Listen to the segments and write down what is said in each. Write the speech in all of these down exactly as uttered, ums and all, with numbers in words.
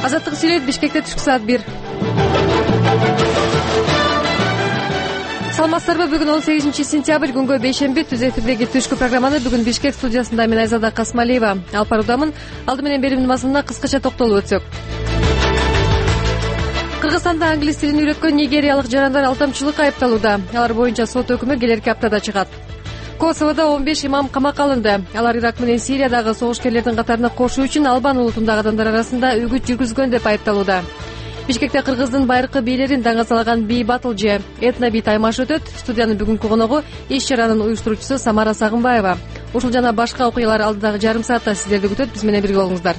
Азаттык сүйлөйт. Бишкекте түшкү саат бир. Саламатсыздарбы? Бүгүн он сегизинчи сентябрь, күнгө бейшемби. Түз эфирдеги түшкү программаны бүгүн Бишкек студиясында мен Айзада Касмалиева алып баруудамын. Алды менен берүүнүн мазмунуна кыскача токтолуп өтсөк. Кыргызстанда англис тилин үйрөткөн нигериялык жарандар алдамчылыкка айыпталууда. Алар боюнча сот өкүмү келерки аптада чыгат. Косоводо он беш имам камакка алынды. Алар Ирак менен Сириядагы согушкерлердин катарына кошуу үчүн Албан улутундагы адамдар арасында үгүт жүргүзгөн деп айыпталууда. Бишкекте кыргыздын байыркы бийлерин даңазалаган бий батыл же этно бий таймашы өтөт. Студиянын бүгүнкү коногу иш чаранын уюштуруучусу Самара Сагынбаева. Ушул жана башка окуялар алдыдагы жарым саатта сиздерди күтөт. Биз менен бирге болуңуздар.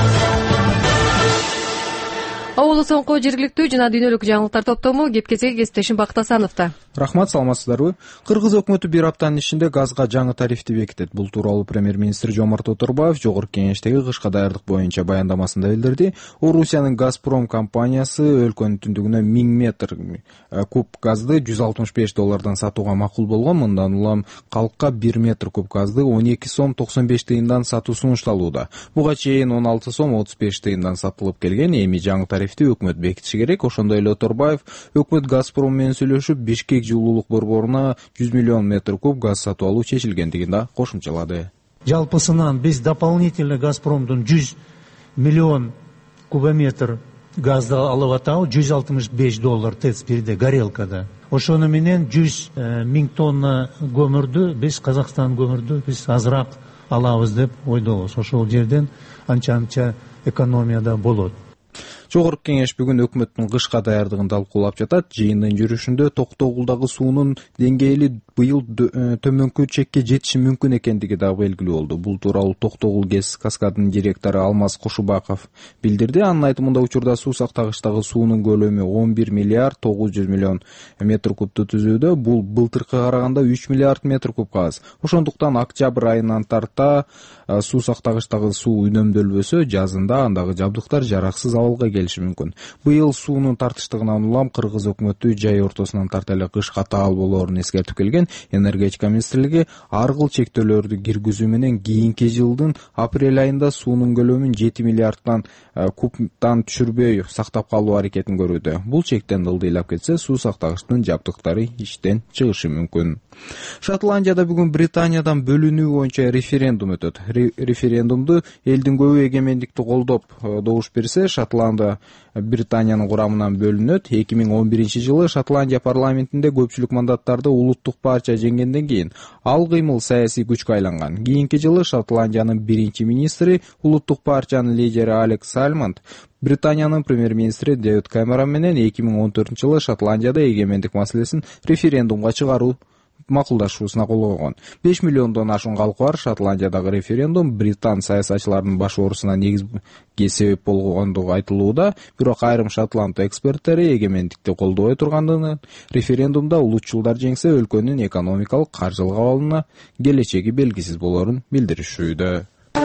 Оолу соңку жергиликтүү жана дүйнөлүк жаңылыктар топтому кеп-кезеги кесиптешим Бакыт Асановдо. Рахмат, саламатсыздарбы? Кыргыз өкмөтү бир аптанын ичинде газга жаңы тарифти бекитет. Бул тууралуу премьер-министр Жомарт Оторбаев жогорку кеңештеги кышка даярдык боюнча баяндамасында билдирди. Орусиянын Газпром компаниясы өлкөнүн түндүгүнө миң метр куб газды жүз алтымыш беш доллардан сатууга макул болгон. Мындан улам калкка бир метр куб газды он эки сом токсон беш тыйындан сатуу сунушталууда. Буга чейин он алты сом отуз беш тыйындан сатылып келген. Эми жаңы тарифти өкмөт бекитиши керек. Ошондой эле Оторбаев өкмөт Газпром менен сүйлөшүп, Бишкек жылуулук борборуна жүз миллион метр куб газ сатып алуу чечилгендигин да кошумчалады. Жалпысынан биз дополнительно Газпромдун жүз миллион кубометр газды алып атабыз, жүз алтымыш беш доллар тэц бирде горелкада. Ошону менен жүз миң тонна көмүрдү биз Казакстан көмүрдү биз азыраак алабыз деп ойдобуз. Ошол жерден анча-анча экономияда болот. Жогорку кеңеш бүгүн өкмөттүн кышка даярдыгын талкуулап жатат. Жыйындын жүрүшүндө Токтогулдагы суунун деңгээли быйыл төмөнкү чекке жетиши мүмкүн экендиги да белгилүү болду. Бул тууралуу Токтогул ГЭС каскадынын директору Алмаз Кошубаков билдирди. Анын айтымында учурда суу сактагычтагы суунун көлөмү он бир миллиард тогуз жүз миллион метр кубту түзүүдө. Бул былтыркыга караганда үч миллиард метр кубка аз. Ошондуктан октябрь айынан тарта суу сактагычтагы суу үнөмдөлбөсө, жазында андагы жабдыктар жараксыз абалга келиши мүмкүн. Быйыл суунун тартыштыгынан улам Кыргыз өкмөтү жай ортосунан тарта эле кышка таал болоорун эскертип келген. Энергетика министрлиги ар кыл чектөөлөрдү киргизүү менен кийинки жылдын апрель айында суунун көлөмүн жети миллиарддан кубтан түшүрбөй сактап калуу аракетин көрүүдө. Бул чектен ылдыйлап кетсе, суу сактагычтын жабдыктары иштен чыгышы мүмкүн. Шотландияда бүгүн Британиядан бөлүнүү боюнча референдум өтөт. Референдумду элдин көбү эгемендикти колдоп добуш берсе, Шотландия Британиянын курамынан бөлүнөт. эки миң он биринчи жылы Шотландия парламентинде көпчүлүк мандаттарды улуттук партия жеңгенден кийин ал кыймыл саясий күчкө айланган. Кийинки жылы Шотландиянын биринчи министри, улуттук партиянын лидери Алекс Сальмонд Британиянын премьер-министри Дэвид Кэмерон менен эки миң он төртүнчү жылы Шотландияда эгемендик маселесин референдумга чыгаруу макулдашуусуна кол койгон. беш миллиондон ашуун калкы бар Шотландиядагы референдум британ саясатчыларынын баш оорусуна негизги себеп болгондугу айтылууда. Бирок айрым шотланд эксперттери эгемендикти колдобой тургандыгын, референдумда улутчулдар жеңсе өлкөнүн экономикалык, каржылык абалына келечеги белгисиз болоорун билдиришүүдө.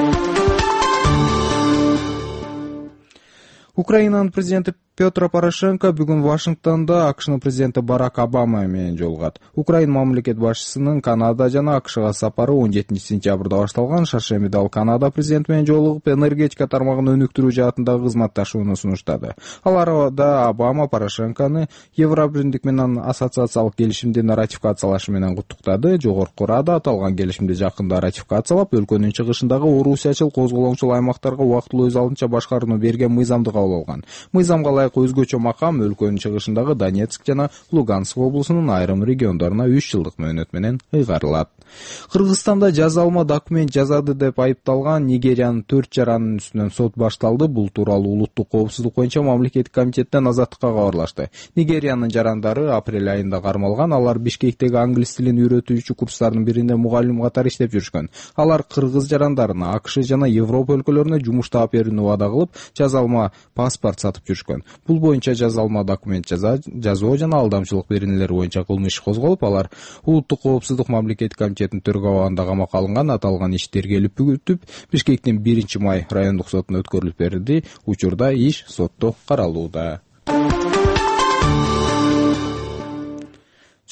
Украинанын президенти Петр Порошенко бүгүн Вашингтондо АКШнын президенти Барак Обама менен жолугат. Украин мамлекет башчысынын Канада жана АКШга сапары он жетинчи сентябрда башталган. Шаршемиде ал Канада президенти менен жолугуп, энергетика тармагын өнүктүрүү жаатындагы кызматташууну сунуштады. Ал арада Обама Порошенкону Евробирлик менен ассоциациялык келишимди ратификациялашы менен куттуктады. Жогорку Рада аталган келишимди жакында ратификациялап, өлкөнүн чыгышындагы орусиячыл козголоңчул аймактарга убактылуу өз алдынча башкарууну берген мыйзамды кабыл алган. Мыйзамга өзгөчө макам өлкөнүн чыгышындагы Донецк жана Луганск облусунун айрым региондоруна үч жылдык мөөнөт менен ыйгарылат. Кыргызстанда жазалма документ жазады деп айыпталган Нигериянын төрт жаранын үстүнөн сот башталды. Бул тууралуу улуттук коопсуздук боюнча мамлекеттик комитеттен азаттыкка кабарлашты. Нигериянын жарандары апрель айында кармалган. Алар Бишкектеги англис тилин үйрөтүүчү курстардын биринде мугалим катары иштеп жүрүшкөн. Алар кыргыз жарандарына АКШ жана Европа өлкөлөрүнө жумуштап берүүнү убада кылып, жазалма паспорт сатып жүрүшкөн. Бул боюнча жазалма документ жазуу жана алдамчылык беренелери боюнча кылмыш козголуп, алар улуттук коопсуздук мамлекеттик комитетинин төрөгү абагында камакка алынган. Аталган иш тергелип бүтүп, Бишкектин биринчи май райондук сотуна өткөрүлүп берди. Учурда иш сотто каралууда.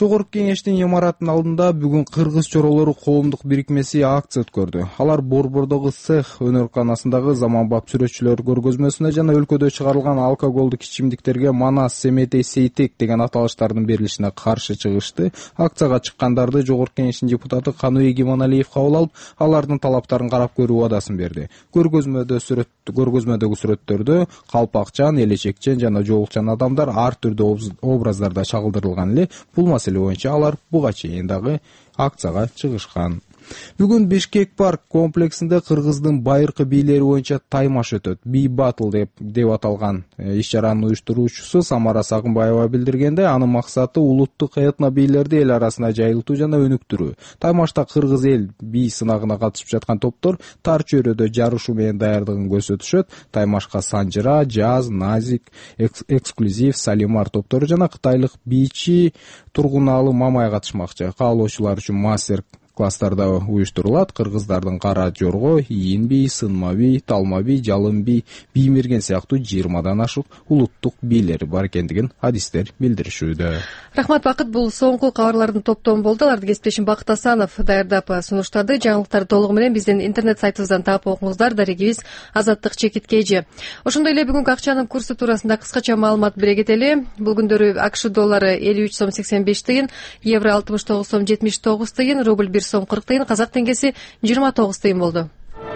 Жогорку кеңештин имаратынын алдында бүгүн Кыргыз чоролору коомдук бирикмеси акция өткөрдү. Алар Борбордогу цех өнөрканасындагы заманбап сүрөтчүлөр көргөзмөсүнө жана өлкөдө чыгарылган алкоголдук ичимдиктерге Манас, Семетей, Сейтек деген аталыштардын берилишине каршы чыгышты. Акцияга чыккандарды Жогорку кеңештин депутаты Каныбек Иманалиев кабыл алып, алардын талаптарын карап көрүү убадасын берди. Көргөзмөдө сүрөт көргөзмөдөгү сүрөттөрдө калпакчан, элечекчен жана жоолукчан адамдар ар түрдүү образдарда чагылдырылган эле. Бул маселе боюнча алар буга чейин дагы акцияга чыгышкан. Бүгүн Бишкек парк комплексинде Кыргыздын байыркы бийлери боюнча таймаш өтөт. Би батл деп деп аталган иш-чаранын уюштуруучусу Самара Сагынбаева билдиргенде, анын максаты улуттук этно бийлерди эл арасына жайылтуу жана өнүктүрүү. Таймашта кыргыз эл би сынагына катышып жаткан топтор тар чөйрөдө жарышуу менен даярдыгын көрсөтүшөт. Таймашка Санжыра, Жаз, Назик, Эксклюзив, Салимар топтору жана кытайлык бийчи Тургунаалы Мамай катышмакчы. Каалоочулар үчүн мастер класстарда уюштурулат. Кыргыздардын Кара Жорго, Ийин би, Сынма би, Талма би, Жалын би, Биймерген сыяктуу жыйырмадан ашык улуттук бийлери бар экендигин адистер билдиришүүдө. Рахмат, Бакыт. Бул соңку кабарлардын топтому болду. Аларды кесиптешим Бакыт Асанов даярдап сунуштады. Жаңылыктарды толугу менен биздин интернет сайтыбыздан таап окуңуздар. Дарегибиз Азаттык Чекиткейчи. Ошондой эле бүгүнкү акчанын курсу туурасында кыскача маалымат бере кетели. Бул күндөрү АКШ доллары элүү үч сом сексен беш тыйын, евро алтымыш тогуз сом жетимиш тогуз тыйын, рубль бир сом кырк тыйын, казак теңгеси жыйырма тогуз тыйын болду.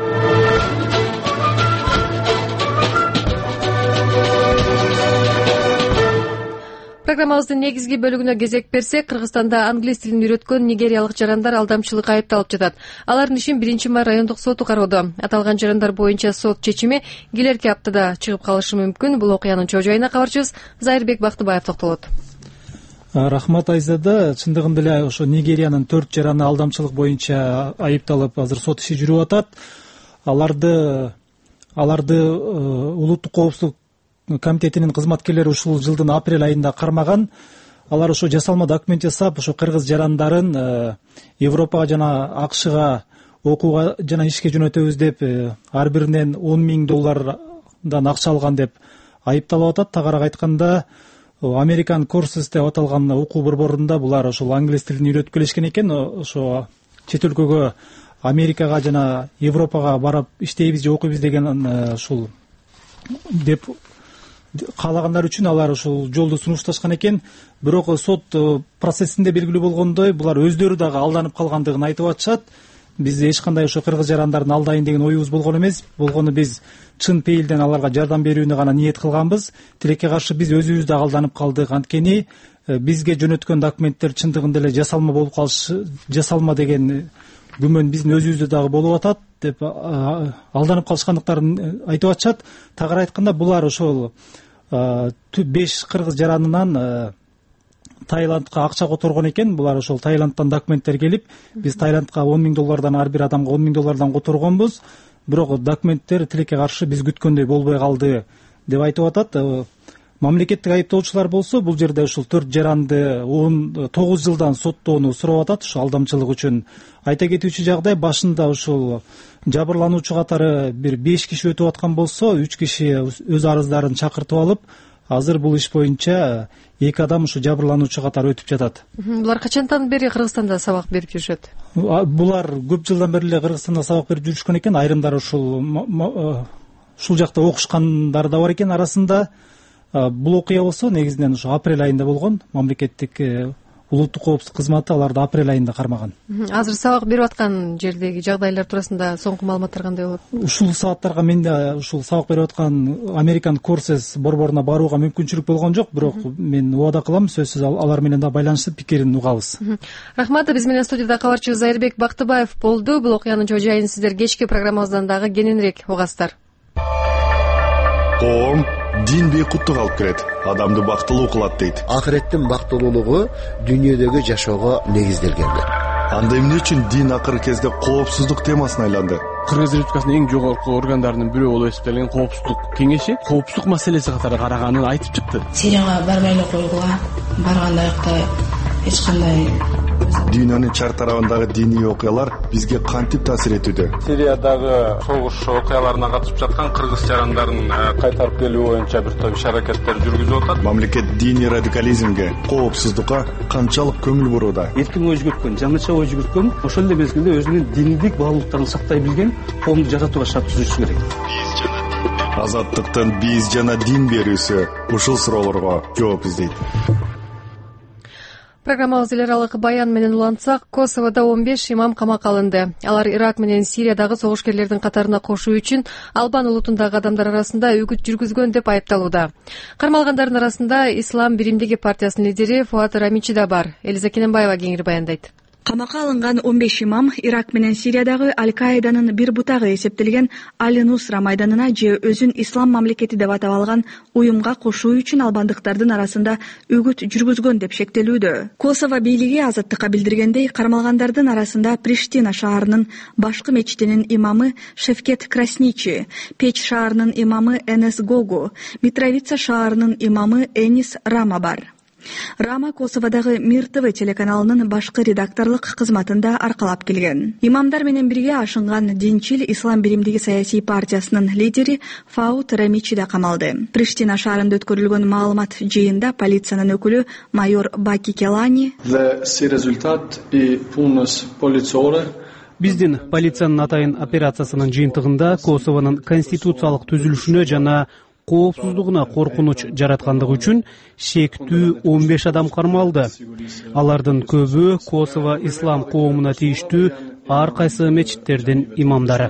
Программабыздын негизги бөлүгүнө кезек берсек, Кыргызстанда англис тилин үйрөткөн нигериялык жарандар алдамчылыкка айыпталып жатат. Алардын ишин биринчи май райондук соту кароодо. Аталган жарандар боюнча сот чечими келерки аптада чыгып калышы мүмкүн. Бул окуянын чоо жайына кабарчыбыз Зайырбек Бактыбаев токтолот. Рахмат, Айзада. Чындыгында эле ошо Нигериянын төрт жараны алдамчылык боюнча айыпталып азыр сот иши жүрүп атат. Аларды аларды улуттук коопсуздук комитетинин кызматкерлери ушул жылдын апрель айында кармаган. Алар ошо жасалма документ жасап, ошо кыргыз жарандарын Европага жана АКШга окууга жана ишке жөнөтөбүз деп ар биринен он миң доллардан акча алган деп айыпталып атат. Тагарак айтканда, American Courses деп аталган окуу борборунда булар ошол англис тилин үйрөтүп келишкен экен. Ошо чет өлкөгө, Америкага жана Европага барып иштейбиз же окуйбуз деген ушул деп каалагандар үчүн алар ушул жолду сунушташкан экен. Бирок сот процессинде белгилүү болгондой, булар өздөрү дагы алданып калгандыгын айтып атышат. Биз эч кандай ошо кыргыз жарандарын алдайын деген оюбуз болгон эмес. Болгону биз чын пейилден аларга жардам берүүнү гана ниет кылганбыз. Тилекке каршы биз өзүбүз да алданып калдык. Анткени бизге жөнөткөн документтер чындыгында эле жасалма болуп калышы, жасалма деген күмөн биздин өзүбүздө дагы болуп атат деп алданып калышкандыктарын айтып атышат. Тагыраак айтканда, булар ошол беш кыргыз жаранынан Таиландка акча которгон экен. Булар ошол Таиландтан документтер келип, биз Таиландка он миң доллардан, ар бир адамга он миң доллардан которгонбуз. Бирок документтер тилекке каршы биз күткөндөй болбой калды деп айтып атат. Мамлекеттик айыптоочулар болсо, бул жерде ушул төрт жаранды он тогуз жылдан соттоону сурап атат, ушул алдамчылык үчүн. Айта кетүүчү жагдай, башында ушул жабырлануучу катары бир беш киши өтүп аткан болсо, үч киши өз арыздарын чакыртып алып, азыр бул иш боюнча эки адам ушу жабырлануучу катары өтүп жатат. Булар качандан бери Кыргызстанда сабак берип жүрүшөт? Булар көп жылдан бери эле Кыргызстанда сабак берип жүрүшкөн экен. Айрымдар ушул ушул жакта окушкандар да бар экен арасында. Бул окуя болсо негизинен ушу апрель айында болгон. Мамлекеттик улуттук коопсуздук кызматы аларды апрель айында кармаган. Азыр сабак берип аткан жердеги жагдайлар туурасында соңку маалыматтар кандай болот? Ушул сааттарга менде ушул сабак берип аткан American Courses борборуна барууга мүмкүнчүлүк болгон жок, бирок мен убада кылам, сөзсүз алар менен да байланышып пикирин угабыз. Рахмат. Биз менен студияда кабарчыбыз Зайырбек Бактыбаев болду. Бул окуянын чоо жайын сиздер кечки программабыздан дагы кененирээк угасыздар. Коом дин бейкуттук алып келет, адамды бактылуу кылат дейт. Акыреттин бактылуулугу дүйнөдөгү жашоого негизделген. Анда эмне үчүн дин акыркы кезде коопсуздук темасына айланды? Кыргыз Республикасынын эң жогорку органдарынын бирөө болуп эсептелген коопсуздук кеңеши коопсуздук маселеси катары караганын айтып чыкты. Сирияга барбай эле койгула, баргандайыкта эч кандай Дүйнөнүн чар тарабындагы диний окуялар бизге кантип таасир этүүдө? Сириядагы согуш окуяларына катышып жаткан кыргыз жарандарын кайтарып келүү боюнча бир топ иш-аракеттер жүргүзүп атат. Мамлекет диний радикализмге, коопсуздукка канчалык көңүл бурууда? Эркин ой жүгүрткөн, жаңыча ой жүгүрткөн, ошол эле мезгилде өзүнүн диндик баалуулуктарын сактай билген коомду жаратууга шарт түзүшү керек. Азаттыктын биз жана дин берүүсү ушул суроолорго жооп издейт. Программабыз эл аралык баян менен улантсак, Косоводо он беш имам камакка алынды. Алар Ирак менен Сириядагы согушкерлердин катарына кошуу үчүн Албан улутундагы адамдар арасында үгүт жүргүзгөн деп айыпталууда. Кармалгандардын арасында Ислам биримдиги партиясынын лидери Фуат Рамичи да бар. Элиза Кененбаева кеңири баяндайт. Камакка алынган он беш имам Ирак менен Сириядагы Аль-Каиданын бир бутагы эсептелген Аль-Нусра майданына же өзүн ислам мамлекети деп атап алган уюмга кошуу үчүн албандыктардын арасында үгүт жүргүзгөн деп шектелүүдө. Косово бийлиги азаттыкка билдиргендей, кармалгандардын арасында Приштина шаарынын башкы мечитинин имамы Шевкет Красничи, Печ шаарынын имамы Энес Гогу, Митровица шаарынын имамы Энис Рама бар. Рама Косоводагы Мир ТВ телеканалынын башкы редакторлук кызматында аркалап келген. Имамдар менен бирге ашынган Динчил Ислам биримдиги саясий партиясынын лидери Фаут Рамичи да камалды. Приштина шаарында өткөрүлгөн маалымат жыйында полициянын өкүлү майор Баки Келани биздин полициянын атайын операциясынын жыйынтыгында Косовонун конституциялык түзүлүшүнө жана коопсуздугуна коркунуч жараткандыгы үчүн шектүү он беш адам кармалды. Алардын көбү Косово ислам коомуна тийиштүү ар кайсы мечиттердин имамдары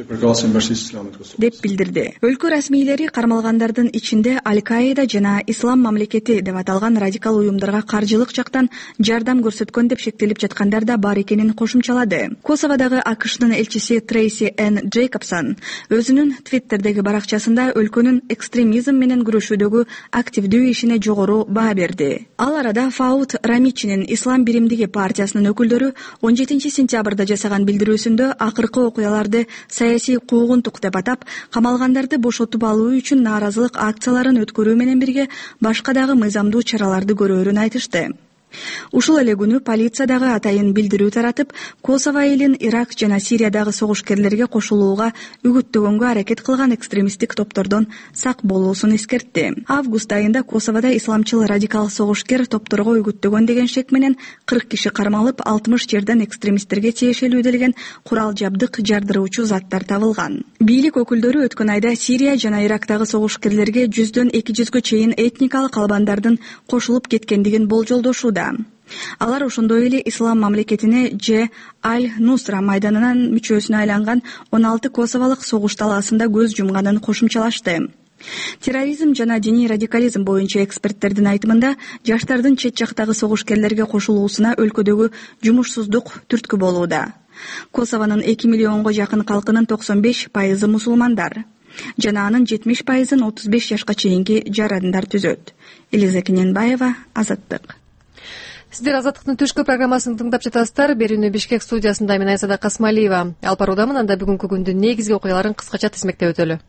деп билдирди. Өлкө расмийлери кармалгандардын ичинде Аль-Каида жана Ислам мамлекети деп аталган радикал уюмдарга каржылык жактан жардам көрсөткөн деп шектелип жаткандар да бар экенин кошумчалады. Косоводагы АКШнын элчиси Трейси Н. Джейкобсон өзүнүн Твиттердеги баракчасында өлкөнүн экстремизм менен күрөшүүдөгү активдүү ишине жогору баа берди. Ал арада Фаут Рамичинин Ислам биримдиги партиясынын өкүлдөрү он жетинчи сентябрда жасаган билдирүүсүндө акыркы окуяларды саясий куугунтук деп атап, камалгандарды бошотуп алуу үчүн нааразылык акцияларын өткөрүү менен бирге башка дагы мыйзамдуу чараларды көрөөрүн айтышты. Ушул эле күнү полиция дагы атайын билдирүү таратып, Косово элин Ирак жана Сириядагы согушкерлерге кошулууга үгүттөгөнгө аракет кылган экстремисттик топтордон сак болуусун эскертти. Август айында Косоводо исламчыл радикал согушкер топторго үгүттөгөн деген шек менен кырк киши кармалып, алтымыш жерден экстремисттерге тиешелүү делген курал жабдык, жардыруучу заттар табылган. Бийлик өкүлдөрү өткөн айда Сирия жана Ирактагы согушкерлерге жүздөн эки жүзгө чейин этникалык албандардын кошулуп кеткендигин болжолдошууда. Алар ошондой эле ислам мамлекетине же Аль-Нусра майданынын мүчөсүнө айланган он алты косовалык согуш талаасында көз жумганын кошумчалашты. Терроризм жана диний радикализм боюнча эксперттердин айтымында, жаштардын чет жактагы согушкерлерге кошулуусуна өлкөдөгү жумушсуздук түрткү болууда. Косовонун эки миллионго жакын калкынын токсон беш пайызы мусулмандар жана анын жетимиш пайызын отуз беш жашка чейинки жарандар түзөт. Элиза Кененбаева, Азаттык. Сиздер Азаттыктын түшкү программасын тыңдап жатасыздар. Берүүнү Бишкек студиясында мен Айзада Касмалиева алып баруудамын. Анда бүгүнкү күндүн негизги окуяларын кыскача тизмектеп өтөлү.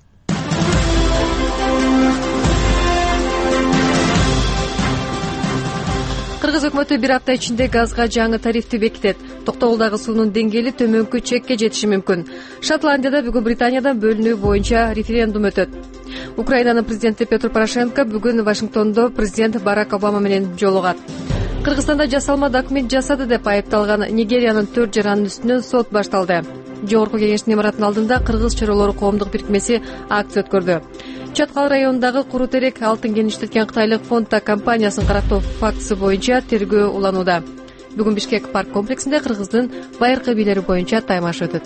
Кыргыз өкмөтү бир апта ичинде газга жаңы тарифти бекитет. Токтогулдагы суунун деңгээли төмөнкү чекке жетиши мүмкүн. Шотландияда бүгүн Британиядан бөлүнүү боюнча референдум өтөт. Украинанын президенти Петр Порошенко бүгүн Вашингтондо президент Барак Обама менен жолугат. Кыргызстанда жасалма документ жасады деп айыпталган Нигериянын төрт жаранын үстүнөн сот башталды. Жогорку кеңештин имаратынын алдында Кыргыз чоролору коомдук бирикмеси акция өткөрдү. Чаткал районундагы куру терек алтын кеништеткен кытайлык Фонта компаниясын карактоо фактысы боюнча тергөө уланууда. Бүгүн Бишкек парк комплексинде Кыргыздын байыркы бийлери боюнча таймаш өтөт.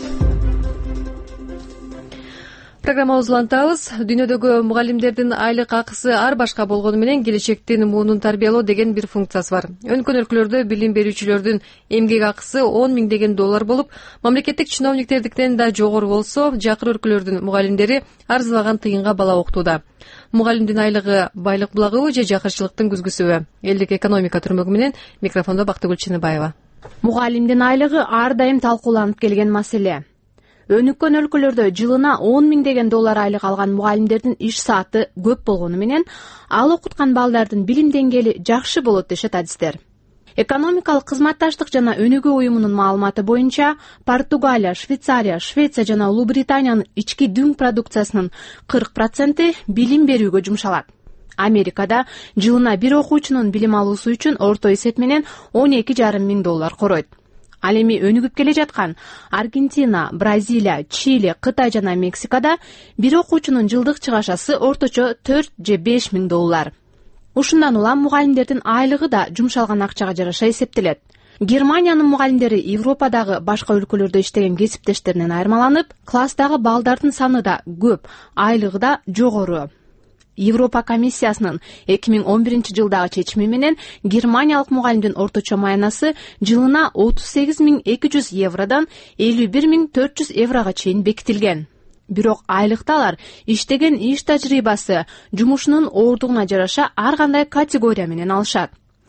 Программабызды улантабыз. Дүйнөдөгү мугалимдердин айлык акысы ар башка болгону менен келечектин муунун тарбиялоо деген бир функциясы бар. Өнкөн өлкөлөрдө билим берүүчүлөрдүн эмгек акысы он миңдеген доллар болуп, мамлекеттик чиновниктердикинен да жогору болсо, жакыр өлкөлөрдүн мугалимдери арзыбаган тыйынга бала окутууда. Мугалимдин айлыгы байлык булагыбы же жакырчылыктын күзгүсүбү? Элдик экономика түрмөгү менен микрофондо Бактыгүл Чыныбаева. Мугалимдин айлыгы ар дайым талкууланып келген маселе. Өнүккөн өлкөлөрдө жылына он миңдеген доллар айлык алган мугалимдердин иш сааты көп болгону менен ал окуткан балдардын билим деңгээли жакшы болот дешет адистер. Экономикалык кызматташтык жана өнүгүү уюмунун маалыматы боюнча Португалия, Швейцария, Швеция жана Улуу Британиянын ички дүң продукциясынын кырк проценти билим берүүгө жумшалат. Америкада жылына бир окуучунун билим алуусу үчүн орто эсеп менен он эки жарым миң доллар коройт. Ал эми өнүгүп келе жаткан Аргентина, Бразилия, Чили, Кытай жана Мексикада бир окуучунун жылдык чыгашасы орточо төрт же беш миң доллар. Ушундан улам мугалимдердин айлыгы да жумшалган акчага жараша эсептелет. Германиянын мугалимдери Европадагы башка өлкөлөрдө иштеген кесиптештеринен айырмаланып, класстагы балдардын саны да көп, айлыгы да жогору. Европа комиссиясынын эки миң он биринчи жылдагы чечими менен германиялык мугалимдин орточо маянасы жылына отуз сегиз миң эки жүз евродон элүү бир миң төрт жүз еврого чейин бекитилген. Бирок айлыкты алар иштеген иш тажрыйбасы, жумушунун оордугуна жараша ар кандай категория менен алышат.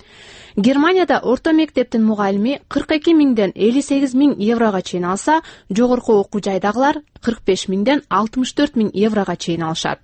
Германияда орто мектептин мугалими кырк эки миңден элүү сегиз миң еврого чейин алса, жогорку окуу жайдагылар кырк беш миңден алтымыш төрт миң еврого чейин алышат.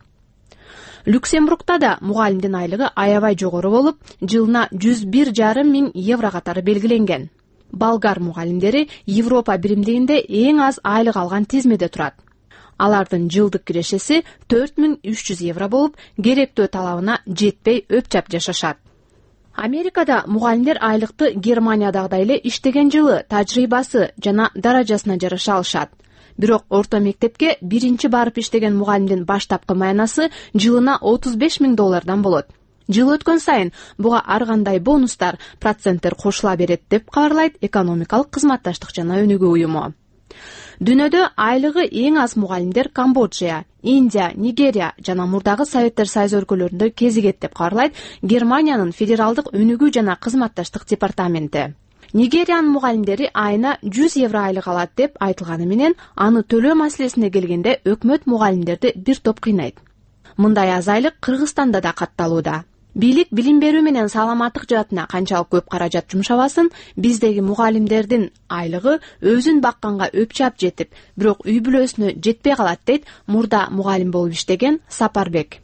Люксембургда да мугалимдин айлыгы аябай жогору болуп, жылына жүз бир жарым миң евро катары белгиленген. Болгар мугалимдери Европа биримдигинде эң аз айлык алган тизмеде турат. Алардын жылдык кирешеси төрт миң үч жүз евро болуп, керектөө талабына жетпей өпчап жашашат. Америкада мугалимдер айлыкты Германиядагыдай эле иштеген жылы, тажрыйбасы жана даражасына жараша алышат. Бирок орто мектепке биринчи барып иштеген мугалимдин баштапкы маянасы жылына отуз беш миң доллардан болот. Жыл өткөн сайын буга ар кандай бонустар, проценттер кошула берет деп кабарлайт экономикалык кызматташтык жана өнүгүү уюму. Дүйнөдө айлыгы эң аз мугалимдер Камбоджа, Индия, Нигерия жана мурдагы Советтер Союзу өлкөлөрүндө кезигет деп кабарлайт Германиянын федералдык өнүгүү жана кызматташтык департаменти. Нигериянын мугалимдери айына жүз евро айлык алат деп айтылганы менен, аны төлөө маселесине келгенде өкмөт мугалимдерди бир топ кыйнайт. Мындай аз айлык Кыргызстанда да катталууда. Бийлик билим берүү менен саламаттык жаатына канчалык көп каражат жумшабасын, биздеги мугалимдердин айлыгы өзүн бакканга өпчап жетип, бирок үй бүлөсүнө жетпей калат дейт мурда мугалим болуп иштеген Сапарбек.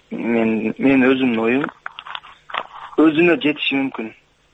Мен мен өзүмдүн оюм өзүнө жетиши мүмкүн.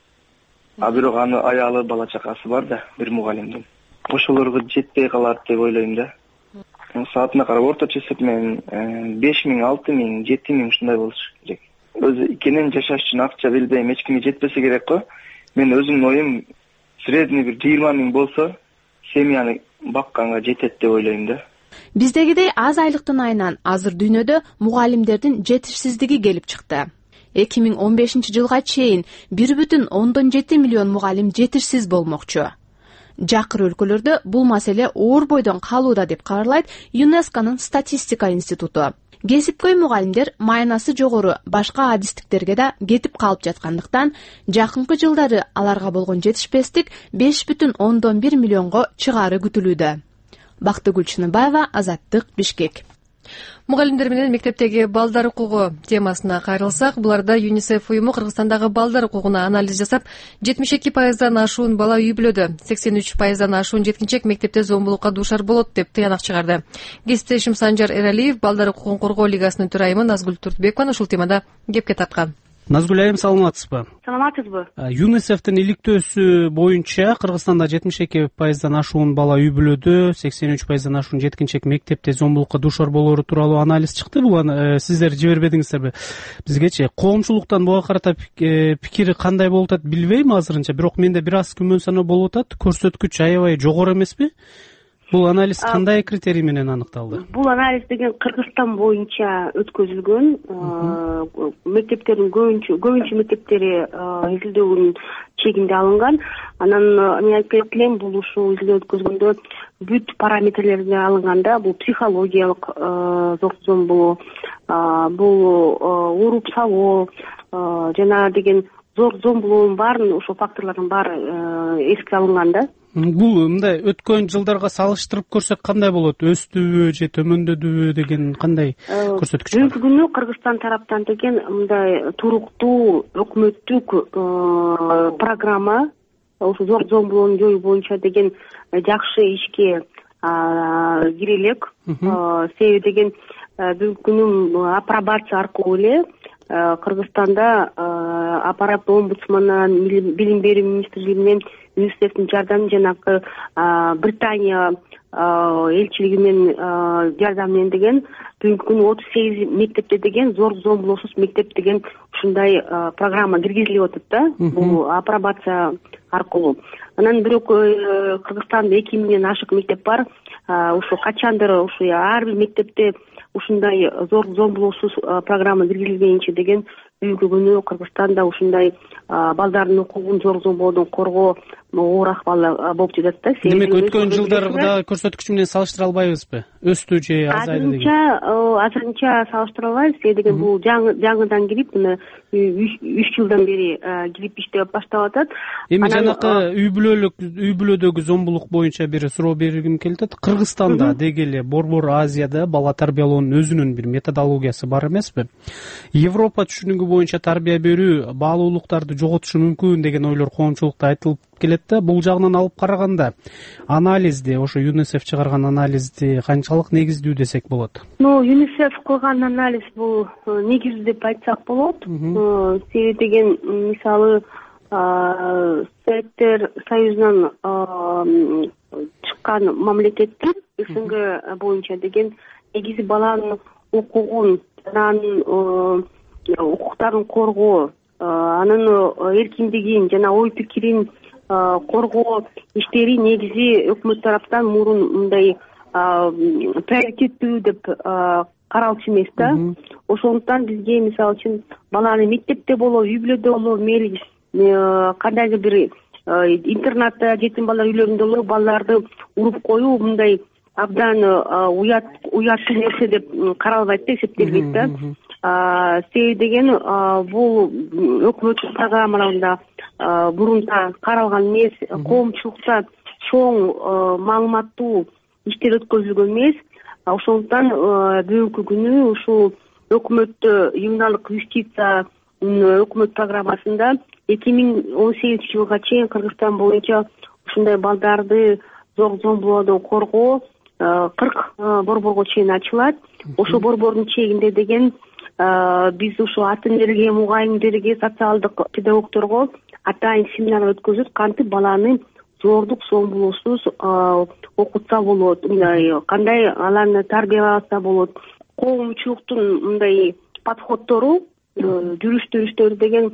А бирок аны аялы, бала чакасы бар да, бир мугалимдин. Ошолорго жетпей калат деп ойлойм да. Саатына карап орточо эсеп менен беш миң, алты миң, жети миң ушундай болуш керек. Өзү икенен жашаш үчүн акча билбейм, эч кимге жетпесе керек го. Мен өзүмдүн оюм средний бир жыйырма миң болсо, семьяны бакканга жетет деп ойлойм да. Биздегидей аз айлыктын айынан азыр дүйнөдө мугалимдердин жетишсиздиги келип чыкты. эки миң он бешинчи жылга чейин бир бүтүн ондон жети миллион мугалим жетишсиз болмокчу. Жакыр өлкөлөрдө бул маселе оор бойдон калууда деп кабарлайт ЮНЕСКОнун статистика институту. Кесипкөй мугалимдер маянасы жогору башка адистиктерге да кетип калып жаткандыктан, жакынкы жылдары аларга болгон жетишпестик беш бүтүн ондон бир миллионго чыгаары күтүлүүдө. Бактыгүл Чыныбаева, Азаттык, Бишкек. Мугалимдер менен мектептеги балдар укугу темасына кайрылсак, буларда ЮНИСЕФ уюму Кыргызстандагы балдар укугуна анализ жасап, жетимиш эки пайыздан ашуун бала үй бүлөдө, сексен үч пайыздан ашуун жеткинчек мектепте зомбулукка дуушар болот деп тыянак чыгарды. Кесиптешим Санжар Эралиев балдар укугун коргоо лигасынын төрайымы Назгүл Туртбекованы ушул темада кепке тарткан. Назгүл айым, саламатсызбы? Саламатсызбы? ЮНИСЕФтин иликтөөсү боюнча Кыргызстанда жетимиш эки пайыздан ашуун бала үй бүлөдө, сексен үч пайыздан ашуун жеткинчек мектепте зомбулукка дуушар болоору тууралуу анализ чыкты. Бул сиздер жибербедиңиздерби бизгечи? Коомчулуктан буга карата пикири кандай болуп атат билбейм азырынча, бирок менде бир аз күмөн саноо болуп атат. Көрсөткүч аябай жогору эмеспи? Бул анализ кандай критерий менен аныкталды? Бул анализ деген Кыргызстан боюнча өткөзүлгөн. Мектептердин көбүнчө көбүнчө мектептери изилдөөнүн чегинде алынган. Анан мен айтып кетем, бул ушул изилдөө өткөзгөндө бүт параметрлерди алынганда, бул психологиялык зомбулуу, бул уруп салуу жана деген зор зомбулуунун баарын, ошол факторлордун баары эске алынган да. Бул мындай өткөн жылдарга салыштырып көрсөк кандай болот? Өстүбү же төмөндөдүбү деген кандай көрсөткүч бар? Бүгүнкү күнү Кыргызстан тараптан деген мындай туруктуу өкмөттүк программа, ошо зор зомбулууну жоюу боюнча деген жакшы ишке кире элек. Себеби деген бүгүнкү күнү апробация аркылуу эле Кыргызстанда аппарат омбудсманынан, билим берүү министрлигинен, ЮНИСЕФтин жардамы, жанагы Британия элчилиги менен жардам менен деген бүгүнкү күнү отуз сегиз мектепте деген зорлук зомбулуусуз мектеп деген ушундай программа киргизилип атат да, бул апробация аркылуу. Анан бирок Кыргызстанда эки миңден ашык мектеп бар. Ушу качандыр ушу ар бир мектепте ушундай зорлук зомбулуусуз программа киргизилгенче деген бүгүнкү күнү Кыргызстанда ушундай балдардын укугун зорлук зомбулоодон коргоо оор акыбал болуп жатат да. Демек өткөн жылдарда көрсөткүч менен салыштыра албайбызбы? Өстү же азайды деген? Азырынча азырынча салыштыра албайбыз. Себеби деген бул жаңыдан кирип, мына үч жылдан бери кирип иштеп баштап атат. Эми жанакы үй бүлөлүк үй бүлөдөгү зомбулук боюнча бир суроо бергим келип атат. Кыргызстанда деги эле Борбор Азияда бала тарбиялоонун өзүнүн бир методологиясы бар эмеспи? Европа түшүнүгү боюнча тарбия берүү баалуулуктарды жоготушу мүмкүн деген ойлор коомчулукта айтылып келет да. Бул жагынан алып караганда анализди, ошо ЮНИСЕФ чыгарган анализди канчалык негиздүү десек болот? Ну, ЮНИСЕФ кылган анализ бул негиздүү деп айтсак болот. Себеби деген мисалы Советтер Союзунан чыккан мамлекеттер СНГ боюнча деген негизи баланын укугун, анын укуктарын коргоо, анын эркиндигин жана ой пикирин коргоо иштери негизи өкмөт тараптан мурун мындай приоритеттүү деп каралчу эмес да. Ошондуктан бизге мисалы үчүн баланы мектепте болобу, үй бүлөдө болобу, мейли кандайдыр бир интернатта, жетим балдар үйлөрүндө болобу балдарды уруп коюу мындай абдан уят уяттуу нерсе деп каралбайт да, эсептелбейт да. Себеби деген бул өкмөттүн программаларында мурунта каралган эмес, коомчулукта чоң маалыматтуу иштер өткөзүлгөн эмес. Ошондуктан бүгүнкү күнү ушул өкмөттө ювеналдык юстиция өкмөт программасында эки миң он сегизинчи жылга чейин Кыргызстан боюнча ушундай балдарды зорлук зомбулоодон коргоо кырк борборго чейин ачылат. Ошол борбордун чегинде деген биз ушу ата энелерге, мугалимдерге, социалдык педагогдорго атайын семинар өткөзүп, кантип баланы зордук зомбулуусуз окутса болот, кандай аларны тарбияласа болот, коомчулуктун мындай подходдору, жүрүш-турүштөрү деген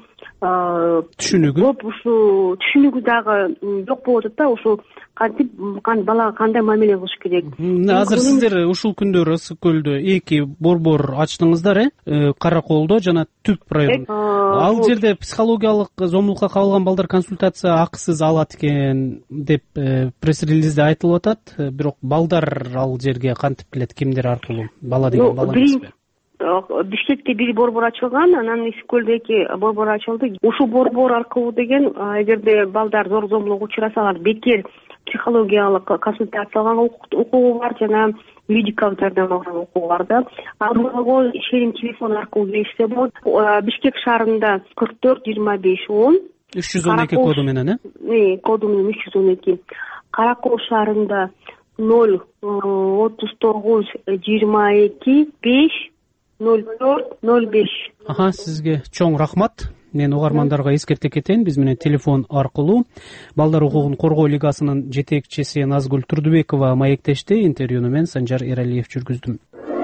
түшүнүгү көп ушу түшүнүгү дагы жок болуп атат да. Ушул кантип балага кандай мамиле кылыш керек. Азыр сиздер ушул күндөр Ысык көлдө эки борбор ачтыңыздар, э Караколдо жана Түп район. Ал жерде психологиялык зомбулукка кабылган балдар консультация акысыз алат экен деп пресс-релизде айтылып атат. Бирок балдар ал жерге кантип келет, кимдер аркылуу? Бала деген бала эмеспи? Бишкекте бир борбор ачылган, анан Ысык көлдө эки борбор ачылды. Ушул борбор аркылуу деген эгерде балдар зорлук зомбулукка учурасалар, бекер психологиялык консультация алганга укугу бар, жана юридикалык жардам алганга укугу бар да. Аларга ишеним телефон аркылуу келишсе болот. Бишкек шаарында кырк төрт жыйырма беш он үч жүз он эки коду менен, э? Коду менен үч жүз он эки. Каракол шаарында ноль отуз тогуз жыйырма эки беш ноль төрт ноль беш. Аха, сизге чоң рахмат. Мен угармандарга эскерте кетейин, биз менен телефон аркылуу Балдар укугун коргоо лигасынын жетекчиси Назгүл Турдубекова маектешти. Интервьюну мен Санжар Эралиев жүргүздүм.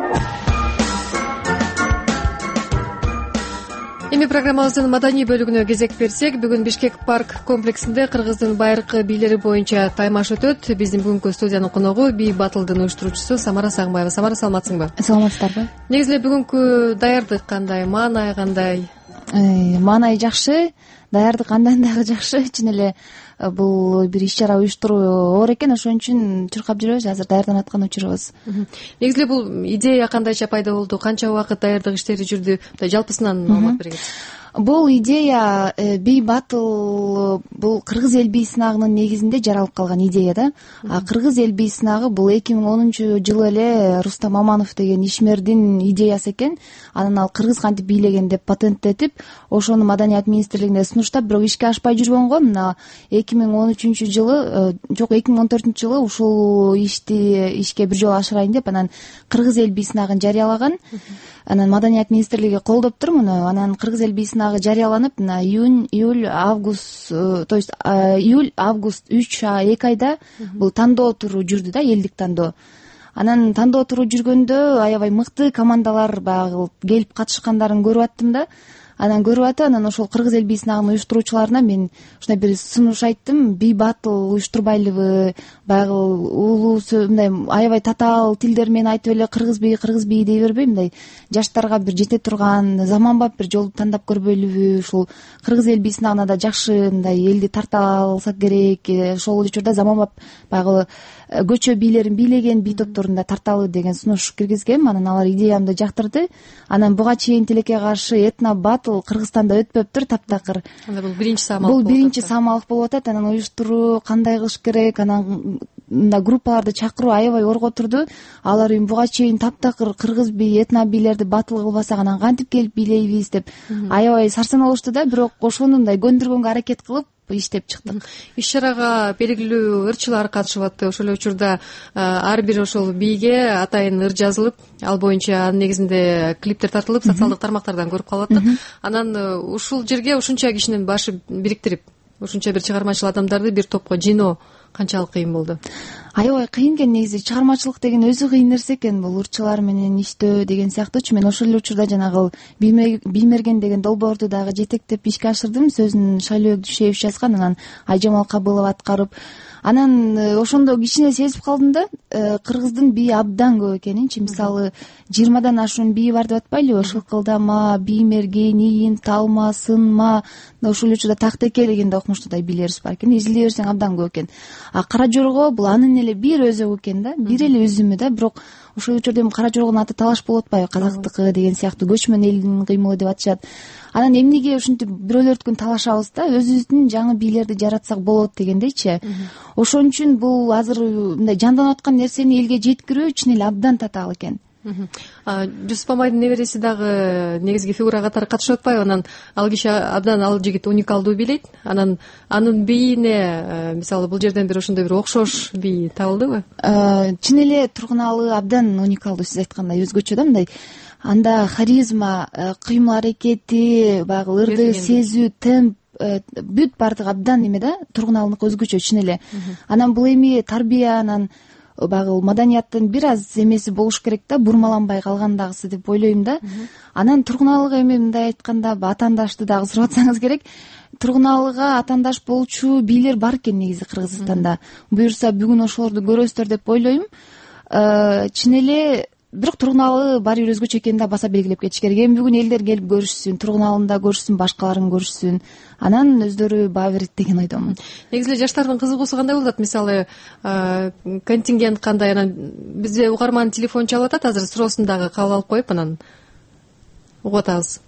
Эми программабыздын маданий бөлүгүнө кезек берсек, бүгүн Бишкек парк комплексинде Кыргыздын байыркы бийлери боюнча таймаш өтөт. Биздин бүгүнкү студиянын коногу бий батылдын уюштуруучусу Самара Сагынбаева. Самара, саламатсыңбы? Саламатсыздарбы? Негизи эле бүгүнкү даярдык кандай, маанай кандай? Маанай жакшы, даярдык андан дагы жакшы. Чын эле бул бир иш чара уюштуруу оор экен, ошон үчүн чуркап жүрөбүз, азыр даярданып аткан учурубуз. Негизи эле бул идея кандайча пайда болду, канча убакыт даярдык иштери жүрдү, жалпысынан маалымат бергиле. Бул идея бий батыл бул кыргыз эл бий сынагынын негизинде жаралып калган идея да. Кыргыз эл бий сынагы бул эки миң онунчу жылы эле Рустам Маманов деген ишмердин идеясы экен. Анан ал кыргыз кантип бийлеген деп патенттетип, ошону Маданият министрлигине сунуштап, бирок ишке ашпай жүргөн го. Мына эки миң он үчүнчү жылы, жок эки миң он төртүнчү жылы ушул ишти ишке бир жолу ашырайын деп анан кыргыз эл бий сынагын жарыялаган. Анан Маданият министрлиги колдоптур муну. Анан кыргыз эл бий сынагы бийликтинагы жарыяланып мына июнь июль август то есть июль август үч эки айда бул тандоо туру жүрдү да, элдик тандоо. Анан тандоо туру жүргөндө аябай мыкты командалар баягы келип катышкандарын көрүп аттым да. Анан көрүп атып, анан ошол кыргыз эл бий сынагынын уюштуруучуларына мен ушундай бир сунуш айттым: бий батыл уюштурбайлыбы, баягы улуу мындай аябай татаал тилдер менен айтып эле кыргыз бий кыргыз бий дей бербей, мындай жаштарга бир жете турган заманбап бир жолду тандап көрбөйлүбү, ушул кыргыз эл бий сынагына да жакшы мындай элди тарта алсак керек, ошол учурда заманбап баягы көчө бийлерин бийлеген бий топторун да тарталы деген сунуш киргизгем. Анан алар идеямды жактырды. Анан буга чейин тилекке каршы этно батыл Кыргызстанда өтпөптүр таптакыр. Анда бул биринчи самалык. Бул биринчи самалык болуп атат. Анан уюштуруу кандай кылыш керек, анан мындай группаларды чакыруу аябай орго турду. Алар үн буга чейин таптакыр кыргыз бий, этно бийлерди батыл кылбасак анан кантип келип бийлейбиз деп аябай сарсаналышты да, бирок ошону мындай көндүргөнгө аракет кылып иштеп чыктык. Иш чарага белгилүү ырчылар катышып атты. Ошол учурда ар бир ошол бийге атайын ыр жазылып, ал боюнча анын негизинде клиптер тартылып, социалдык тармактардан көрүп калып аттык. Анан ушул жерге ушунча кишинин башы бириктирип, ушунча бир чыгармачыл адамдарды бир топко жыйноо канчалык кыйын болду? Аябай кыйын экен негизи. Чыгармачылык деген өзү кыйын нерсе экен. Бул ырчылар менен иштөө деген сыяктуучу. Мен ошол эле учурда жанагы Биймерген деген долбоорду дагы жетектеп ишке ашырдым. Сөзүн Шайлообек Дүйшеев жазган, анан Айжамал Кабылов аткарып. Анан ошондо кичине сезип калдым да, кыргыздын бийи абдан көп экенинчи. Мисалы жыйырмадан ашуун бийи бар деп атпайлыбы? Шылкылдама, Биймерген, Ийин, Талма, Сынма, ошол учурда Тактеке дегенде окумуштуудай бийлерибиз бар экен. Изилдей берсең абдан көп экен. А Кара Жорго бул анын эле бир өзөгү экен да, бир эле үзүмү да. Бирок ошол учурда эми Кара Жоргонун аты талаш болуп атпайбы? Казактыкы деген сыяктуу көчмөн элдин кыймылы деп атышат. Анан эмнеге ушинтип бирөөлөрдүкүн талашабыз да, өзүбүздүн жаңы бийлерди жаратсак болот дегендейчи. Ошон үчүн бул азыр мындай жанданып аткан нерсени элге жеткирүү чын эле абдан татаал экен. Жусуп Мамайдын небереси дагы негизги фигура катары катышып атпайбы? Анан ал киши абдан, ал жигит уникалдуу бийлейт. Анан анын бийине мисалы бул жерден бир ошондой бир окшош бий табылдыбы? Чын эле Тургуналы абдан уникалдуу, сиз айткандай өзгөчө да, мындай анда харизма, кыймыл аракети, баягы ырды сезүү, темп, бүт баардыгы абдан эме да, Тургуналыныкы өзгөчө чын эле. Анан бул эми тарбия, анан баягы маданияттын бир аз эмеси болуш керек да, бурмаланбай калгандагысы деп ойлойм да. Анан Тургуналыга эми мындай айтканда атаандашты дагы сурап атсаңыз керек. Тургуналыга атаандаш болчу бийлер бар экен негизи Кыргызстанда. Буюрса бүгүн ошолорду көрөсүздөр деп ойлойм. Чын эле бирок Тургуналы баары бир өзгөчө экенин да баса белгилеп кетиш керек. Эми бүгүн элдер келип көрүшсүн, Тургуналын да көрүшсүн, башкаларын көрүшсүн. Анан өздөрү баа берет деген ойдомун. Негизи эле жаштардын кызыгуусу кандай болуп атат? Мисалы контингент кандай? Анан бизде угарман телефон чалып атат, азыр суроосун дагы кабыл алып коюп, анан угуп атабыз.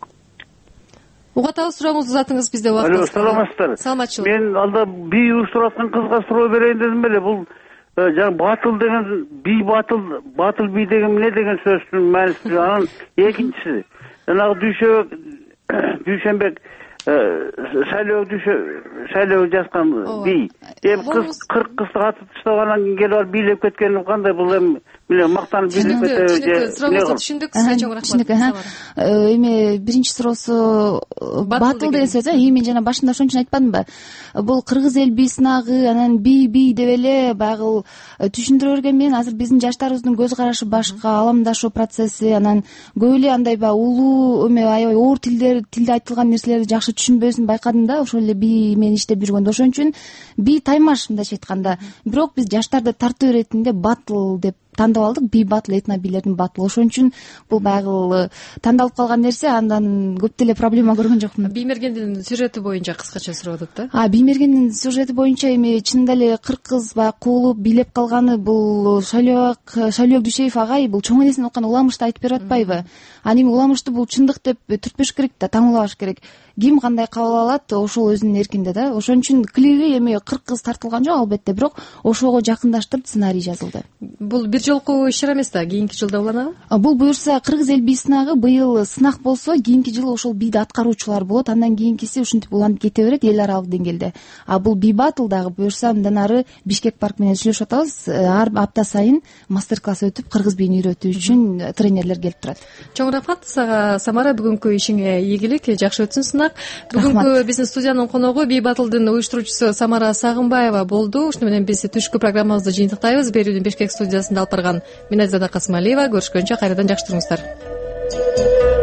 Угуп атабыз, сурооңузду атыңыз, бизде убактыбыз. Саламатсыздар. Саламатчылык. Мен алда бий уюштуруп аткан кызга суроо берейин дедим эле. Бул жаңы батыл деген бий, батыл батыл бий деген эмне деген сөздүн мааниси? Анан экинчиси жанагы Дүйшөбек Дүйшөнбек Шайлообек Дүйшөбек Шайлообек жазган бий. Эми кыз кырк кызды атып таштагандан кийин келип алып бийлеп кеткени кандай? Бул эми мына мактанып бийлеп кетеби? Сурооңузду түшүндүк, сизге чоң рахмат. Эми биринчи суроосу батыл деген сөз, э, мен жана башында ошон үчүн айтпадымбы? Бул кыргыз эл бий сынагы, анан бий бий деп эле баягы түшүндүрө берген менен азыр биздин жаштарыбыздын көз карашы башка, аламдашуу процесси, анан көп эле андай баягы улуу эме аябай оор тилдер, тилде айтылган нерселерди жакшы түшүнбөсүн байкадым да, ошол эле бий менен иштеп жүргөндө. Ошон үчүн бий таймаш мындайча айтканда. Бирок биз жаштарды тартуу иретинде батыл деп тандап алдык. Бий батыл, этно бийлердин батыл. Ошон үчүн бул баягы тандалып калган нерсе, андан көп деле проблема көргөн жокмун. Биймергендин сюжети боюнча кыскача сурап атат да. А Биймергендин сюжети боюнча эми чынында эле кырк кыз баягы куулуп бийлеп калганы бул Шайлообек Шайлообек Дүйшеев агай бул чоң энесин окуган уламышты айтып берип атпайбы? Аны эми уламышты бул чындык деп түртпөш керек да, таңуулабаш керек. Ким кандай кабыл алат, ошол өзүнүн эркинде да. Ошон үчүн клиби эми кырк кыз тартылган жок албетте, бирок ошого жакындаштырып сценарий жазылды. Бул бир жолку иш чара эмес да, кийинки жылда уланабы? Бул буюрса кыргыз эл бий сынагы быйыл сынак болсо, кийинки жылы ошол бийди аткаруучулар болот, андан кийинкиси ушинтип уланып кете берет эл аралык деңгээлде. А бул бий батыл дагы буюрса мындан ары Бишкек парк менен сүйлөшүп атабыз. Ар апта сайын мастер класс өтүп кыргыз бийин үйрөтүү үчүн тренерлер келип турат. Чоң рахмат сага Самара, бүгүнкү ишиңе ийгилик, жакшы өтсүн сынак. Бүгүнкү биздин студиянын коногу бий батылдын уюштуруучусу Самара Сагынбаева болду. Ушуну менен биз түшкү программабызды жыйынтыктайбыз. Берүүнү Бишкек студиясында алып барган мен Азизада Касымалиева. Көрүшкөнчө кайрадан жакшы туруңуздар.